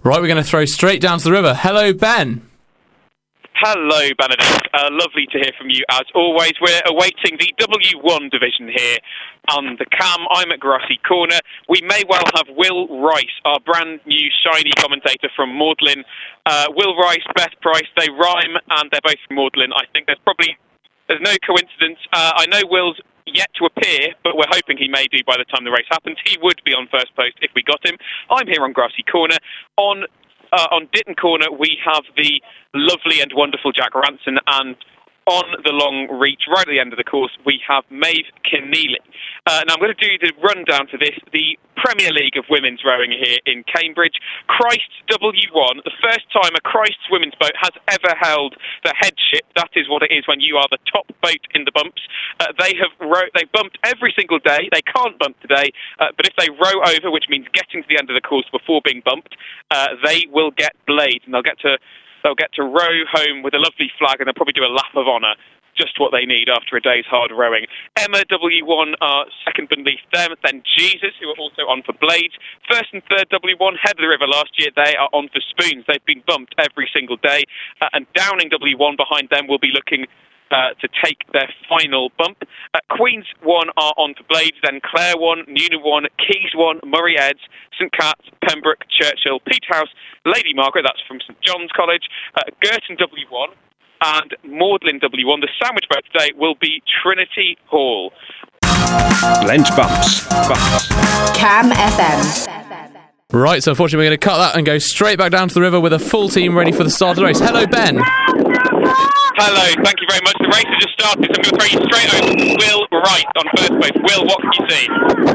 Right, we're going to throw straight down to the river. Hello, Ben. Hello, Benedict. Lovely to hear from you as always. We're awaiting the W1 division here on the cam. I'm at Grassy Corner. We may well have Will Rice, our brand new shiny commentator from Magdalen. Will Rice, Beth Price, they rhyme and they're both from Magdalen. I think there's no coincidence. I know Will's yet to appear, but we're hoping he may do by the time the race happens. He would be on first post if we got him. I'm here on Grassy Corner. On Ditton Corner, we have the lovely and wonderful Jack Ranson, and on the long reach, right at the end of the course, we have Maeve Keneally. Now, I'm going to do the rundown for this. The Premier League of Women's Rowing here in Cambridge. Christ's W1, the first time a Christ's women's boat has ever held the headship. That is what it is when you are the top boat in the bumps. They bumped every single day. They can't bump today, but if they row over, which means getting to the end of the course before being bumped, they will get blades, and they'll get to row home with a lovely flag, and they'll probably do a lap of honour, just what they need after a day's hard rowing. Emma W1 are second beneath them, then Jesus, who are also on for blades. First and third W1 head of the river last year, they are on for spoons. They've been bumped every single day, and Downing W1 behind them will be looking to take their final bump. Queen's 1 are on for blades, then Clare 1, Newnham 1, Keys 1, Murray Eds, St Cat's, Pembroke, Churchill, Peterhouse, Lady Margaret, that's from St John's College, Girton W1, and Magdalen W1. The sandwich boat today will be Trinity Hall. Blend bumps. Cam FM. Right, so unfortunately we're going to cut that and go straight back down to the river with a full team ready for the start of the race. Hello, Ben. Hello, thank you very much. The race has just started, so I'm going to throw you straight over to Will Wright on first base. Will, what can you see?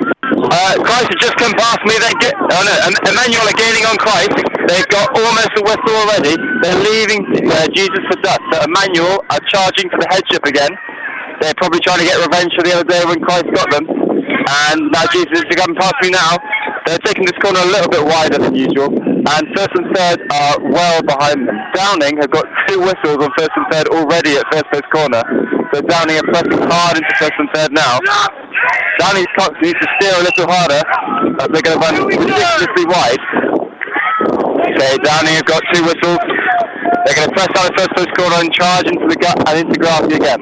Christ has just come past me. Emmanuel are gaining on Christ. They've got almost a whistle already. They're leaving Jesus for dust. So Emmanuel are charging for the headship again. They're probably trying to get revenge for the other day when Christ got them. And now Jesus is coming past me now. They're taking this corner a little bit wider than usual. And first and third are well behind them. Downing have got 2 whistles on first and third already at first base corner. So Downing are pressing hard into first and third now. Downing's cox needs to steer a little harder. They're going to run ridiculously wide. Okay, Downing have got 2 whistles. They're going to press down the first post corner and charge into the gut and into Grassy again.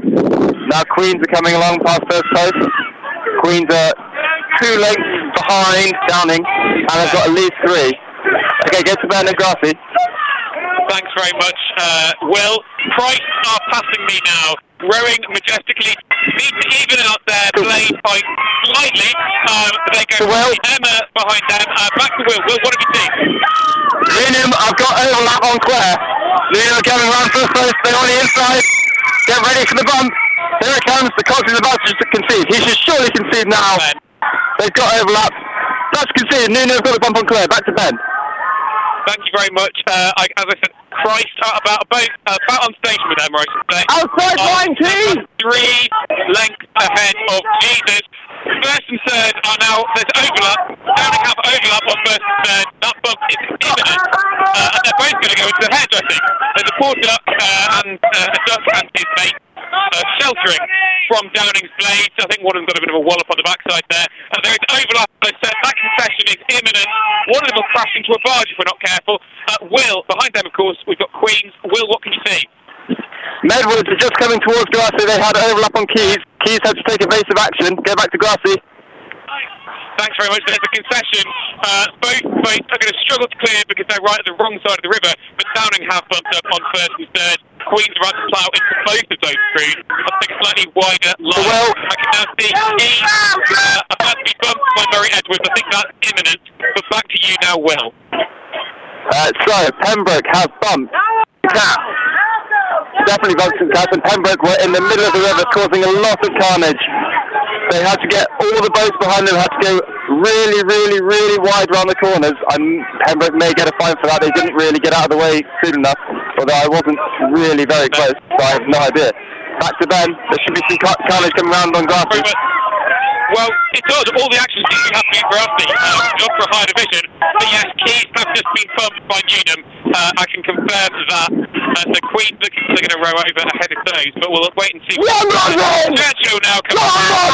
Now Queens are coming along past first post. Queens are 2 lengths behind Downing, and they've got at least 3. Okay, get to Ben and Grassy. Thanks very much, Will. Price are passing me now, rowing majestically. Need to even out their blade by slightly. They go Will. Emma behind them. Back to Will. Will, what have you seen? Newnham, I've got overlap on Clare. Newnham are coming around first post. They're on the inside. Get ready for the bump. Here it comes. The cox is about to concede. He should surely concede now. Ben. They've got overlap. That's conceded. Newnham have got a bump on Clare. Back to Ben. Thank you very much. As I said, Christ are about on station with Emma, I should say. Outside line, team! 3 lengths ahead of Jesus. First and third are now, there's overlap. Downing have overlap on first and third. That bump is imminent. And they're both going to go into the hedge, I think. There's a poor duck and a duck and his mate sheltering from Downing's blades. I think one of them's got a bit of a wallop on the backside there. There is overlap, as I said. That concession is imminent. One of them will crash into a barge if we're not careful. Will, behind them, of course, we've got Queens. Will, what can you see? Medwards are just coming towards Grassy. They had overlap on Keys. Keys had to take evasive action. Go back to Grassy. Thanks very much. There's a concession. Both boats are going to struggle to clear because they're right at the wrong side of the river, but Downing have bumped up on first and third. Queen's about to plough into both of those crews. I think a slightly wider line. Well, I can now see Keys about to be bumped by Murray Edwards. I think that's imminent. But back to you now, Will. So, Pembroke have bumped Cat. Definitely bumped Cat, and Pembroke were in the middle of the river causing a lot of carnage. They had to get all the boats behind them, had to go really, really, really wide around the corners, and Pembroke may get a fine for that. They didn't really get out of the way soon enough, although I wasn't really very close, so I have no idea. Back to Ben. There should be some carnage coming around on Grassy. Well, it does. All the action seems to be happening for Grassy, not for a higher division. But yes, Keys have just been bumped by Newnham. I can confirm that. The Queen looks like they're going to row over ahead of those, but we'll wait and see. Churchill now coming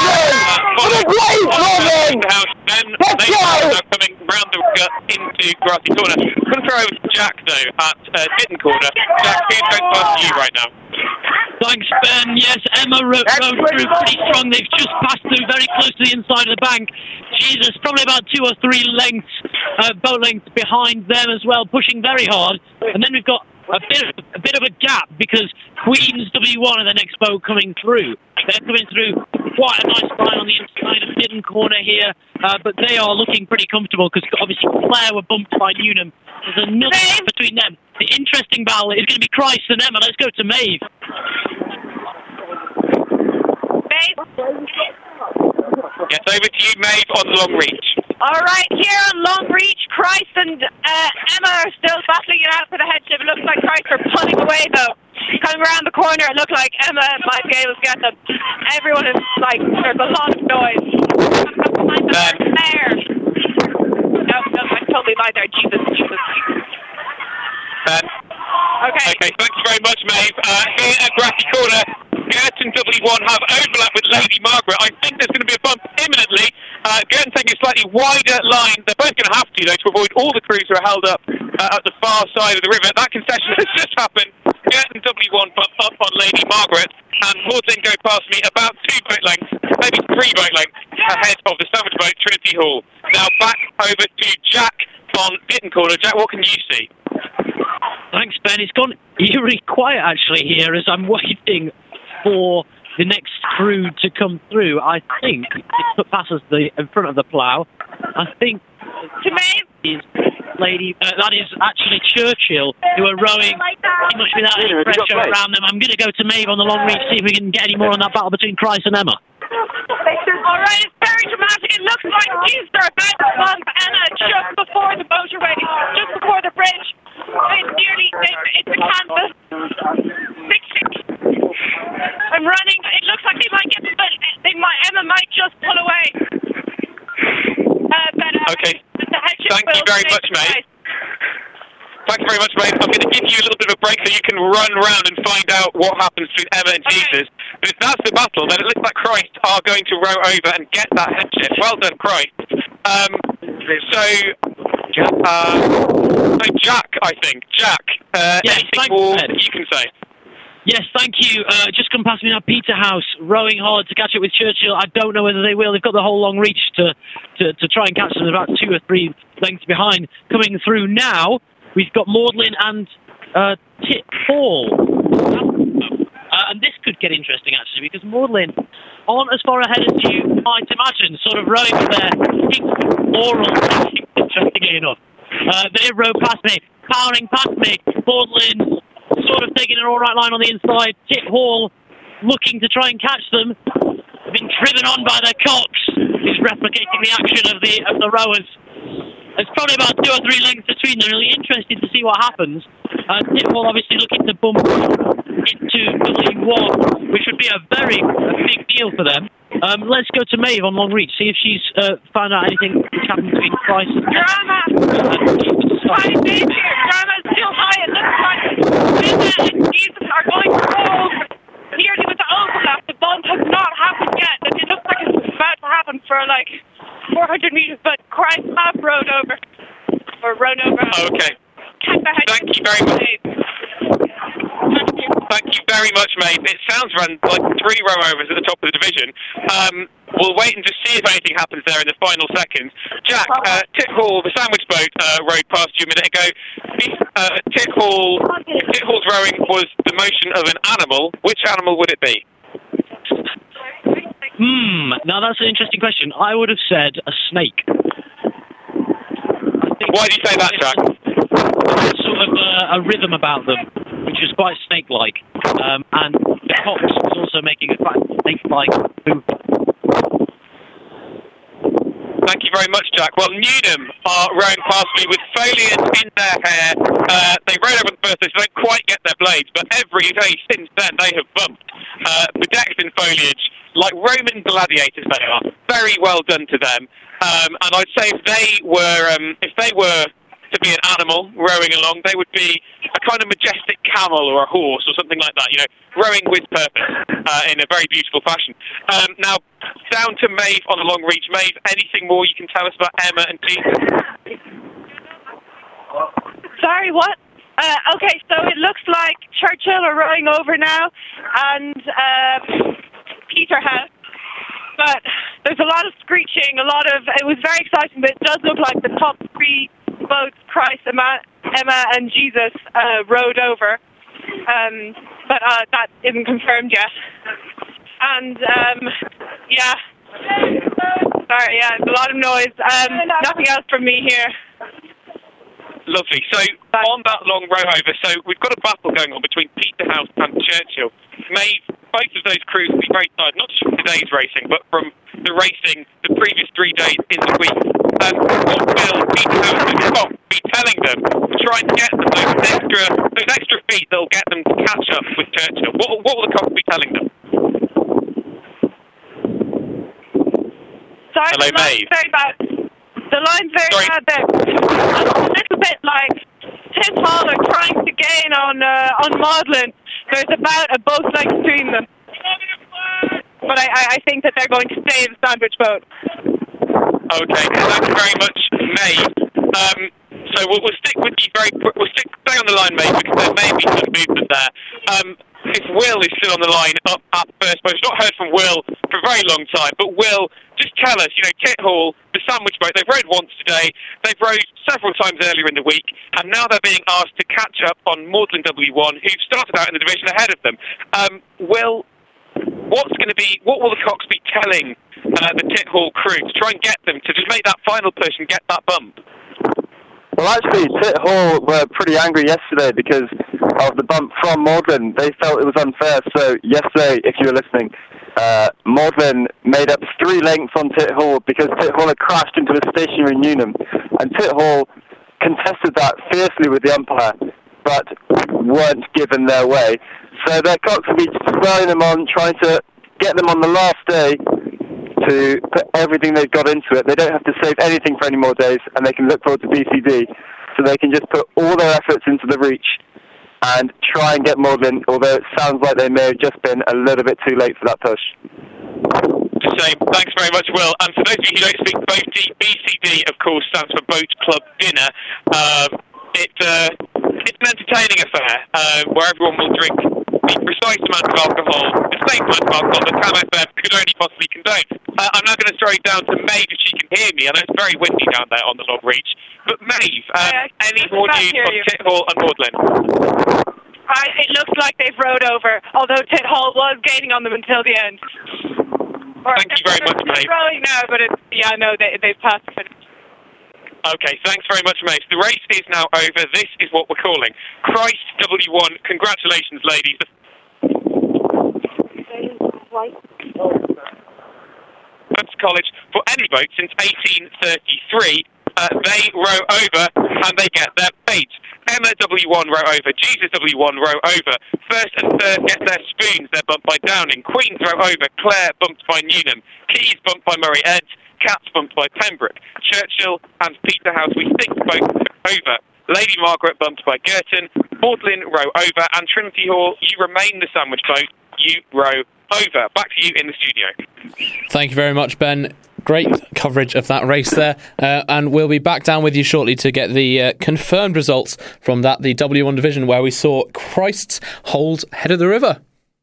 then they are now coming round the gut into Grassy Corner. I'm going to throw over to Jack, though, at Ditton Corner. Jack, who's going past you right now? Thanks, Ben. Yes, Emma rode through pretty strong. They've just passed through very close to the inside of the bank. Jesus, probably about 2 or 3 lengths, boat lengths behind them as well, pushing very hard. And then we've got a bit of a gap because Queen's W1 are the next boat coming through. They're coming through quite a nice line on the inside of Ditton Corner here, but they are looking pretty comfortable because obviously Clare were bumped by Newnham. There's another gap between them. The interesting battle is going to be Christ and Emma. Let's go to Maeve. Maeve? Yes, over to you, Maeve, on the long reach. All right, here on long reach, Christ and Emma are still battling it out for the headship. It looks like Christ are pulling away, though. Coming around the corner, it looked like Emma might be able to get them. Everyone is like, there's a lot of noise. There. No, I totally lied there. Jesus. Okay, thanks very much, Maeve. Here at Grassy Corner, Girton W1 have overlap with Lady Margaret. I think there's going to be a bump imminently. Girton taking a slightly wider line. They're both going to have to, though, to avoid all the crews who are held up at the far side of the river. That concession has just happened. Girton W1 bump up on Lady Margaret, and Maudlin go past me about 2 boat lengths, maybe 3 boat lengths ahead of the sandwich boat Trinity Hall. Now back over to Jack on Ditton Corner. Jack, what can you see? Thanks, Ben. It's gone eerie quiet, actually, here as I'm waiting for the next crew to come through. I think it passes in front of the plough. I think is Lady, that is actually Churchill, who are rowing pretty much without any pressure around them. I'm going to go to Maeve on the long reach, see if we can get any more on that battle between Christ and Emma. All right, it's very dramatic. It looks like these are about to bump Emma just before the motorway, just before the bridge. It's a canvas. 6-6. I'm running. It looks like they might get the boat. Emma might just pull away. Okay. Thank you very much, mate. Thank you very much, mate. I'm going to give you a little bit of a break so you can run round and find out what happens between Emma and Jesus. But if that's the battle, then it looks like Christ are going to row over and get that headship. Well done, Christ. Jack, I think. Jack, yes, anything more you can say? Yes, thank you. Just come past me now, Peterhouse, rowing hard to catch up with Churchill. I don't know whether they will. They've got the whole long reach to try and catch them about 2 or 3 lengths behind. Coming through now, we've got Maudlin and Tit Hall. And this could get interesting, actually, because Maudlin aren't as far ahead as you might imagine, sort of rowing with their pink oral, interestingly enough. They rowed past me, powering past me. Maudlin sort of taking an all-right line on the inside. Tit Hall looking to try and catch them. Been driven on by their cocks. He's replicating the action of the rowers. There's probably about 2 or 3 lengths between them. Really interested to see what happens. Tit Hall obviously looking to bump into W1, which would be a big deal for them. Let's go to Maeve on long reach, see if she's found out anything which happened between Christ and Drama! Hi, Maeve here. Drama's still high. It looks like Emma and Jesus are going to hold nearly with the overlap. The bump has not happened yet. It looks like it's about to happen for like 400 metres, but Christ have rowed over. Or rowed over. Okay. Thank you very much. Thank you very much, mate. It sounds like 3 row-overs at the top of the division. We'll wait and just see if anything happens there in the final seconds. Jack, Tit Hall, the sandwich boat, rowed past you a minute ago. Tit Hall's rowing was the motion of an animal. Which animal would it be? Now that's an interesting question. I would have said a snake. Why do you say that, Jack? There's sort of a rhythm about them, which is quite snake-like. And the cox was also making a quite snake-like movement. Thank you very much, Jack. Well, Newnham are rowing past me with foliage in their hair. They rode over the first day, so they don't quite get their blades, but every day since then they have bumped. Bedecked in foliage, like Roman gladiators they are. Very well done to them. And I'd say if they were to be an animal rowing along, they would be a kind of majestic camel or a horse or something like that, rowing with purpose in a very beautiful fashion. Now, down to Maeve on the long reach. Maeve, anything more you can tell us about Emma and Jesus? Sorry, what? Okay, so it looks like Churchill are rowing over now, and Peterhouse. But there's a lot of screeching, it was very exciting, but it does look like the top three boats, Christ, Emma and Jesus, rowed over. But that isn't confirmed yet. And, yeah. Sorry, yeah, it's a lot of noise. Nothing else from me here. Lovely. So, on that long row over, so we've got a battle going on between Peterhouse and Churchill. Maeve, both of those crews will be very tired, not just from today's racing, but from the racing the previous 3 days in the week. What will Peterhouse and Scott be telling them to try and get them those extra feet that'll get them to catch up with Churchill? What will the cops be telling them? Sorry, Hello, Maeve. The line's very bad there. A little bit like Tim Hall are trying to gain on Maudlin. There's about a boat length between them. But I think that they're going to stay in the sandwich boat. Okay, thank you very much, Maeve. So we'll stick with you stay on the line, Maeve, because there may be some movement there. If Will is still on the line up at first post, not heard from Will for a very long time, but Will, just tell us, Tithall, the sandwich boat, they've rowed once today, they've rowed several times earlier in the week, and now they're being asked to catch up on Magdalen W1, who started out in the division ahead of them. Will, what will the Cox be telling the Tithall crew to try and get them to just make that final push and get that bump? Well, actually, Tithall were pretty angry yesterday because of the bump from Magdalen. They felt it was unfair. So yesterday, if you were listening, Magdalen made up 3 lengths on Tithall because Tithall had crashed into a stationary Newnham. And Tithall contested that fiercely with the umpire, but weren't given their way. So their Cox will be spurring them on, trying to get them on the last day to put everything they've got into it. They don't have to save anything for any more days, and they can look forward to BCD. So they can just put all their efforts into the reach and try and get Magdalen, although it sounds like they may have just been a little bit too late for that push. The same. Thanks very much, Will. And for those of you who don't speak BCD, of course, stands for Boat Club Dinner. It's an entertaining affair where everyone will drink the precise amount of alcohol, the same amount of alcohol that Cam FM could only possibly condone. I'm now going to throw it down to Maeve if she can hear me. I know it's very windy down there on the long reach. But Maeve, any more news on Tithall and Magdalen? It looks like they've rowed over, although Tithall was gaining on them until the end. Thank you very much, Maeve. They're rowing now, but they've passed the finish. Okay, thanks very much, Maeve. The race is now over. This is what we're calling Christ W1. Congratulations, ladies. That's college for any boat since 1833. They row over and they get their fate. Emma W1 row over, Jesus W1 row over. First and third get their spoons, they're bumped by Downing. Queens row over, Clare bumped by Newnham. Keys bumped by Murray Eds. Cats bumped by Pembroke. Churchill and Peterhouse, we think both over. Lady Margaret bumped by Girton. Magdalen row over. And Trinity Hall, you remain the sandwich boat. You row over. Back to you in the studio. Thank you very much, Ben. Great coverage of that race there. And we'll be back down with you shortly to get the confirmed results from the W1 division, where we saw Christ's hold head of the river.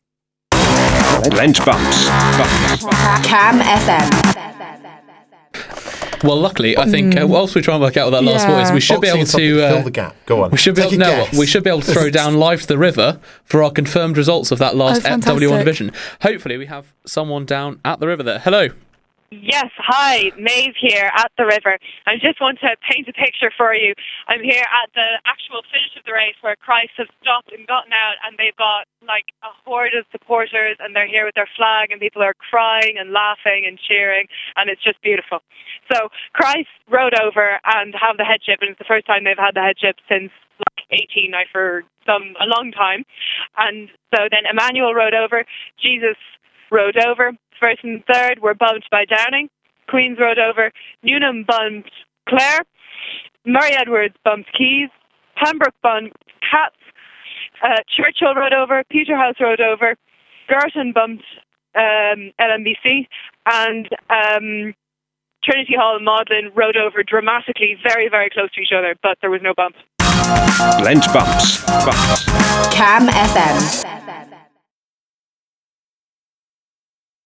Lent Bumps. Cam FM. Well, luckily, I think whilst we try and work out what that last sport is, we should be able to fill the gap. Go on. We should be able to throw down live to the river for our confirmed results of that last W1 division. Hopefully, we have someone down at the river there. Hello. Yes, hi, Maeve here at the river. I just want to paint a picture for you. I'm here at the actual finish of the race where Christ have stopped and gotten out, and they've got like a horde of supporters, and they're here with their flag, and people are crying and laughing and cheering, and it's just beautiful. So Christ rode over and have the headship, and it's the first time they've had the headship since like 18, for a long time. And so then Emmanuel rode over, Jesus rode over. First and third were bumped by Downing. Queens rode over. Newnham bumped Clare. Murray Edwards bumped Keys, Pembroke bumped Cats, Churchill rode over, Peterhouse rode over, Girton bumped LMBC, and Trinity Hall and Magdalen rode over dramatically, very, very close to each other, but there was no bump. Blend Bumps. Cam FM.